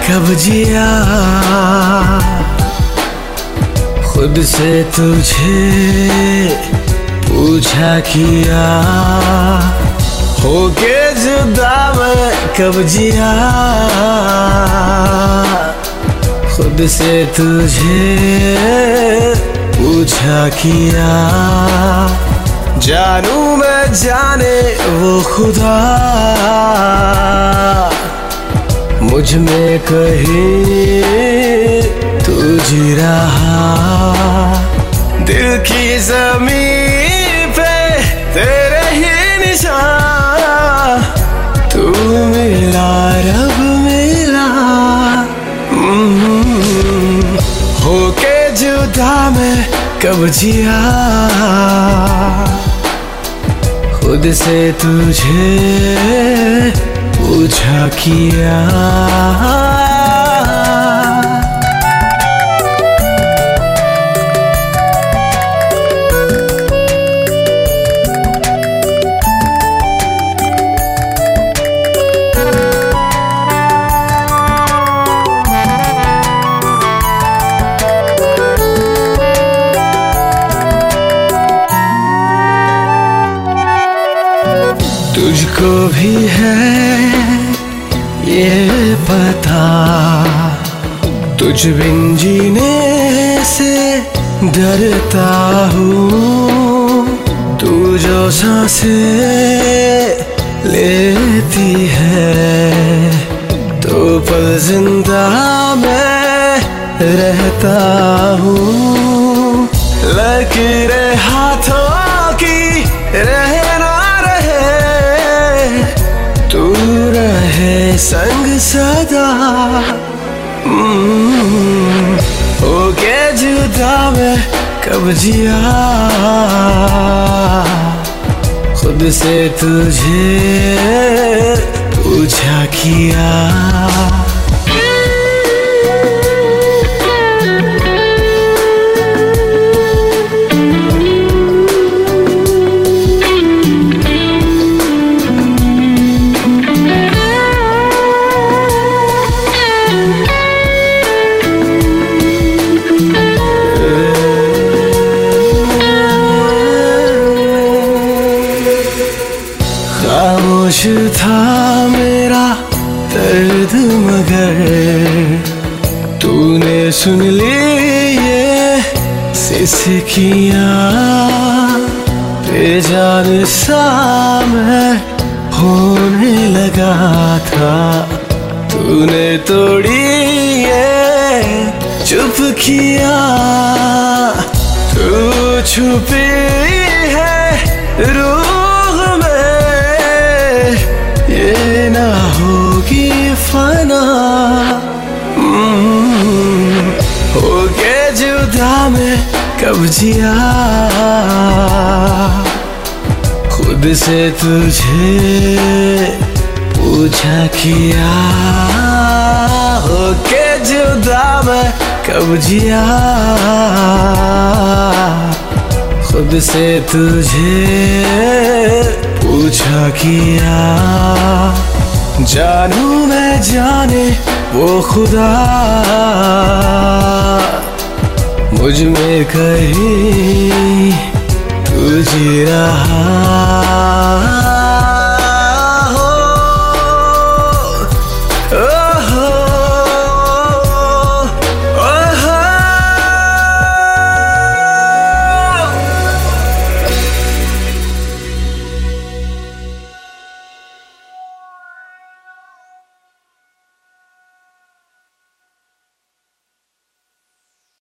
कब जिया, खुद से तुझे पूछा किया, होके जुदा मैं कब जिया, खुद से तुझे पूछा किया। जानू मैं जाने वो खुदा, मुझ में कहीं तू जी रहा, दिल की ज़मीन पे तेरे ही निशान, तू मिला रब मिला। होके जुदा मैं कब जिया, खुद से तुझे पूछा किया। तुझको भी है ये पता, तुझ बिन जीने से डरता हूँ। तू जो सांसें लेती है, तो पल जिंदा मैं रहता हूँ। लकीरें हाथों की रहना तू रहे संग सदा, होके जुदा मैं कब जिया, खुद से तुझे पूछा किया। खामोश था मेरा दर्द मगर तूने सुन ली ये सिसकियाँ, बेजान सा मैं होने लगा था, तूने तोड़ी ये चुप किया। तू छुपी है रूह में, ये ना होगी फना। होके जुदा मैं कब जिया, खुद से तुझे पूछा किया। होके जुदा मैं कब जिया, खुद से तुझे पूछा किया। जानू मैं जाने वो खुदा, मुझ में कहीं तू जी रहा।